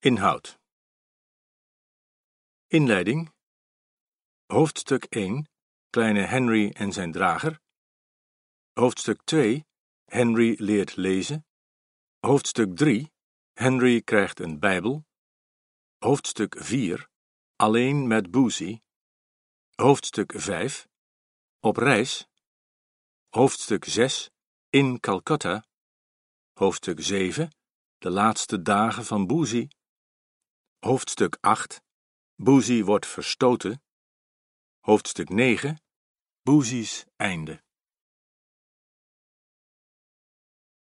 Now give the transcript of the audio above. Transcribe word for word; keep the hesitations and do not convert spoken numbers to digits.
Inhoud. Inleiding. Hoofdstuk één. Kleine Henry en zijn drager. Hoofdstuk twee. Henry leert lezen. Hoofdstuk drie. Henry krijgt een Bijbel. Hoofdstuk vier. Alleen met Boozy. Hoofdstuk vijf. Op reis. Hoofdstuk zes. In Calcutta. Hoofdstuk zeven. De laatste dagen van Boozy. Hoofdstuk acht. Boozy wordt verstoten. Hoofdstuk negen. Boozy's einde.